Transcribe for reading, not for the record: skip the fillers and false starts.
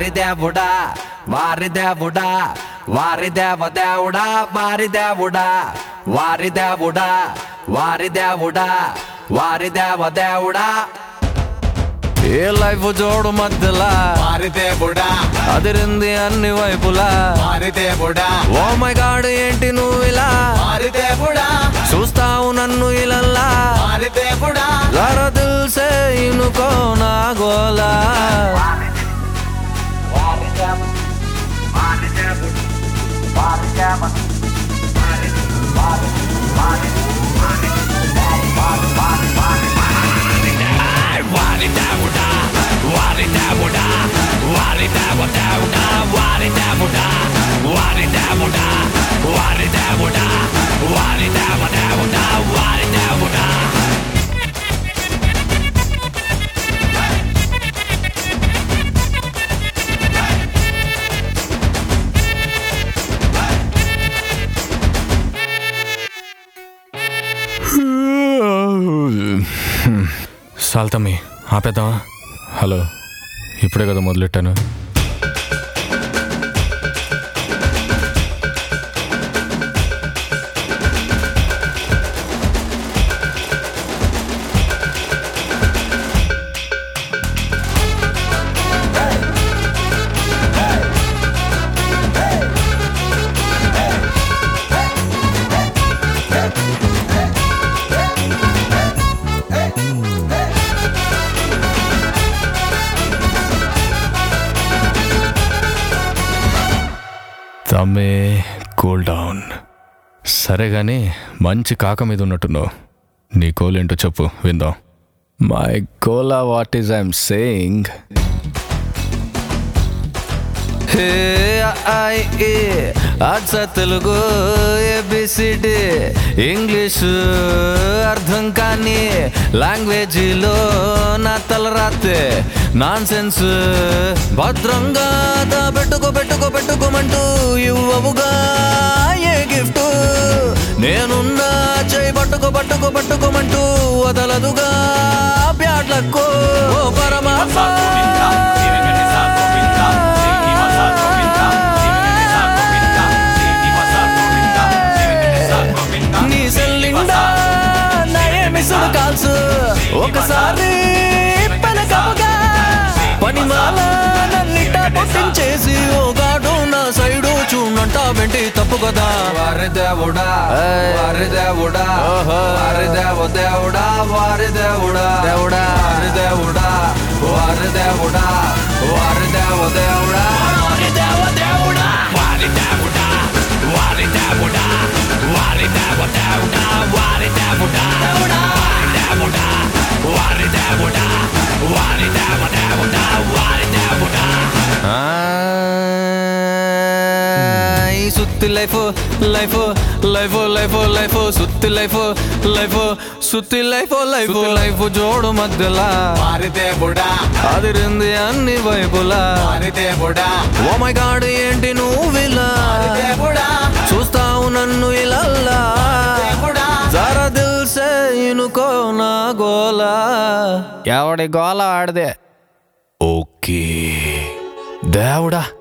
వారి దేవుడా వారి దేవుడా వారి దేవుడా వారి దేవుడా వారి దేవుడా వారి దేవుడా వారి దేవుడా ఏ లైఫ్ జోడు మధ్యలా వారి దేవుడా అదిరింది అన్ని వైపులా వారి దేవుడా ఓ మై గాడ్ ఏంటి నువ్వు ఇలా వారి దేవుడా చూస్తావు నన్ను ఇలల్లా వారి దేవుడా జరా దిల్ సే ఇనుకో నా గోలా సాల్తమ్మి ఆపేద్దామా? హలో, ఇప్పుడే కదా మొదలెట్టాను. తమ్మే కూల్ డౌన్. సరే కానీ మంచి కాక మీద ఉన్నట్టున్నావు. నీ కోల్ ఏంటో చెప్పు విందాం. మై కోలా what is I'm saying. Hey I a అచ్చ తెలుగు ఏబిసిడి ఇంగ్లీషు అర్థం కాని లాంగ్వేజీలో నా తలరాతే నాన్ సెన్స్ భద్రంగా పెట్టుకోమంటూ ఇవ్వవుగా ఏ గిఫ్ట్. నేనున్నా చేయి పట్టుకోమంటూ వదలదుగా బ్యాడ్ లక్. ఓ పరమాత్మ నీ సెల్లిండా మిస్డ్ కాల్స్ ఒకసారి పలకముగా పనిమాల నన్నిట పొట్టించేసి ఓ గాడు నా సైడు చూడంట వెంటి తప్పు కదా. వారి దేవుడా వారి దేవుడా వారి దేవుడా వారి దేవుడా దేవుడా వారి దేవుడా వారి దేవుడా వారి దేవుడా వారి దేవుడా వారి దేవుడా వారి దేవుడా వారి దేవుడా వారి దేవుడా వారి దేవుడా వారి దేవుడా వారి దేవుడా. ఈ సుత్తి life life life life life సుత్తి లైఫ్ లైఫ్ సుత్తి లైఫ్ లైఫ్ లైఫ్ జోడు మధ్యలా వారి దేవుడా అదిరింది అన్ని వైపులా వారి దేవుడా ఓ మై గాడ్ ఏంటి నువ్విలా దేవుడా చూస్తావు నన్ను ఇలల్లా జరా దిల్ సే ఇనుకో నా గోలా. ఎవడి గోల ఆడదే. ఓకే దేవుడా.